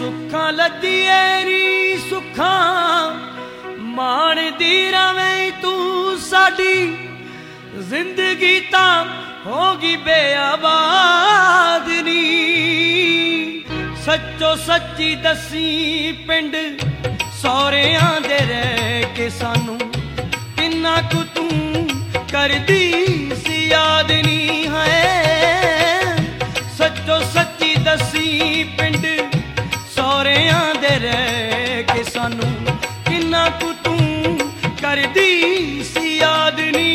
ਸੁੱਖਾਂ ਲੱਦੀਏ ਨੀ ਸੁੱਖਾਂ ਮਾਣਦੀ ਰਵੇਂ ਤੂੰ ਸਾਡੀ ਜ਼ਿੰਦਗੀ ਤਾਂ ਹੋਗੀ ਬੇਆਬਾਦ ਨੀ ਸੱਚੋ ਸੱਚੀ ਦਸੀ ਪਿੰਡ ਸੌਰਿਆਂ ਦੇ ਰਹਿ ਕੇ ਸਾਨੂੰ ਕਿੰਨਾ ਕੁ ਤੂੰ ਕਰਦੀ ਸੀ ਯਾਦ ਨੀ ਹੈ ਸੱਚੋ ਸੱਚੀ ਦਸੀ ਪਿੰਡ ਸੌਰਿਆਂ ਦੇ ਰਹਿ ਕੇ ਸਾਨੂੰ ਕਿੰਨਾ ਕੁ ਤੂੰ ਕਰਦੀ ਸੀ ਯਾਦ ਨੀ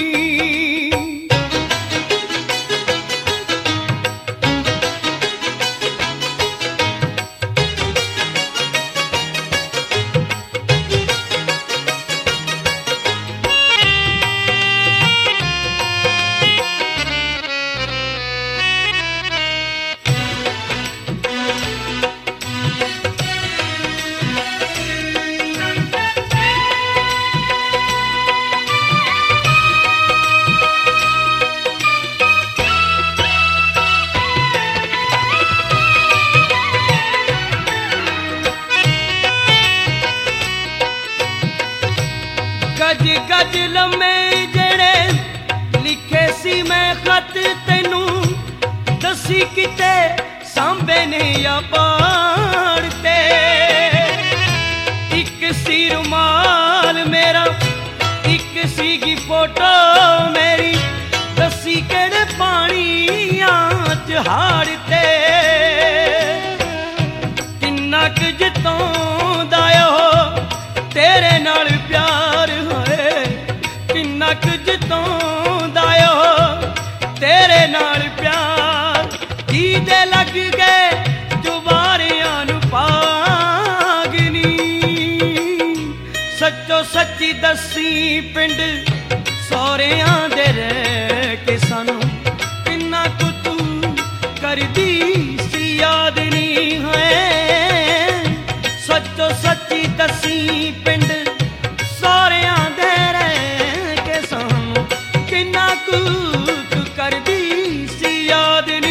गज गज लम्मे जेड़े लिखे सी मैं खत तेनू दसी किते सांबे ने या पाड़ते एक सी रुमाल मेरा एक सीगी फोटो मेरी दसी केड़े पानियां च हाड़ते किन्ना क जतोंदा ओ तेरे नाल प्यार किन्ना कुछ जतोंदा ओ तेरे नाल प्यार जी दे लग गए जुबारियां नू पागनी सच्चो सच्ची दसी पिंड सौरियां दे रह के सानू किन्ना कुछ तू करदी सी याद नी है सच्चो सच्ची दसी पिंड सौरियां दे करदी सी याद नी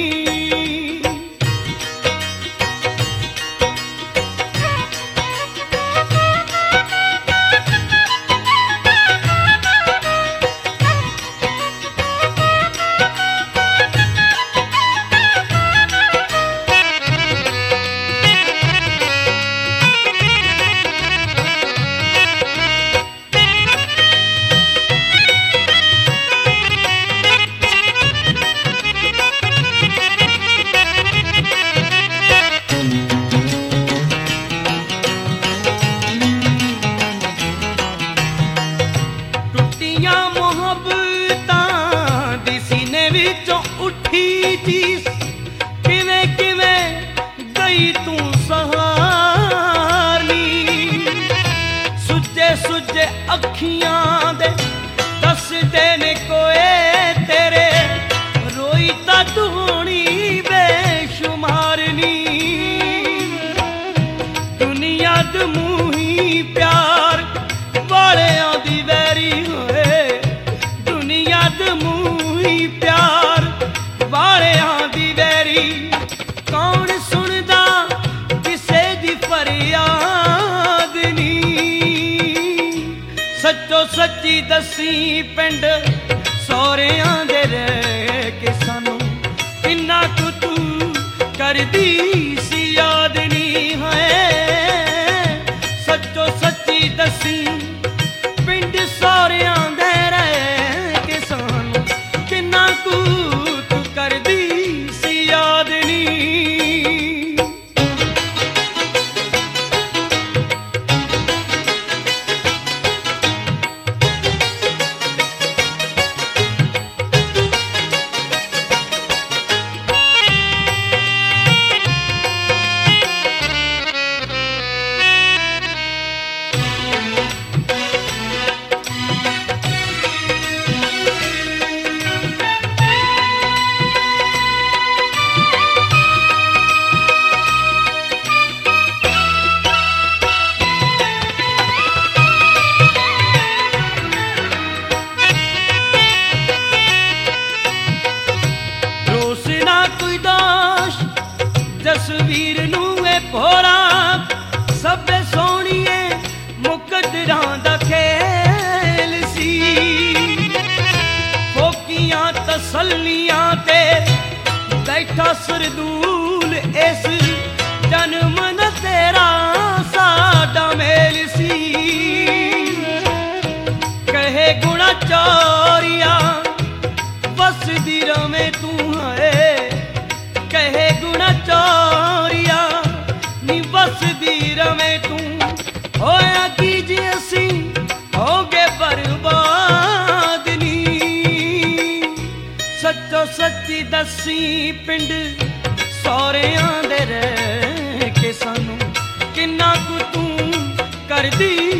उठी चीज किवें किवें गई तू सहारनी सुजे सुजे अखियां दे दस देने कोए तेरे रोई ता धूनी बेशुमारनी दुनिया दमूही प्यार वाले आंदी वैरी होए दुनिया दमूही प्यार वालियां दी वैरी कौन सुनदा किसे दी फरियाद नी सच्चो सच्ची दसी पिंड सौरियां दे रह के सानू किन्ना कुछ तू करदी सी याद नी है सच्चो सच्ची दसी पिंड सौरियां दे रह के सानू किन्ना कुछ करदी सी याद नी ਵੀਰ ਨੂੰ ਇਹ ਭੋਰਾ ਸਭੇ ਸੋਹਣੀਏ ਮੁਕੱਦਰਾਂ ਦਾ ਖੇਲ ਸੀ। ਫੋਕੀਆਂ ਤਸੱਲੀਆਂ ਤੇ ਬੈਠਾ ਸਰਦੂਲ ਇਸ ਜਨਮ ਦਾ ਤੇਰਾ ਸਾਡਾ ਮੇਲ ਸੀ। ਕਹੇ ਗੁਣਾ ਚੋਰੀਆ ਵਸਦੀ ਰਵੇਂ ਤੂੰ ਹੈ, ਕਹੇ ਗੁਣਾ ਚੋਰੀਆ ਨੀ ਵਸਦੀ ਰਵੇਂ ਤੂੰ। ਹੋਇਆ ਕੀ ਜੇ ਅਸੀਂ ਹੋ ਗਏ ਬਰਬਾਦ ਨੀ, ਸੱਚੋ ਸੱਚੀ ਦੱਸੀ ਪਿੰਡ ਸਹੁਰਿਆਂ ਦੇ ਰਹਿ ਕੇ ਸਾਨੂੰ ਕਿੰਨਾ ਕੁ ਤੂੰ ਕਰਦੀ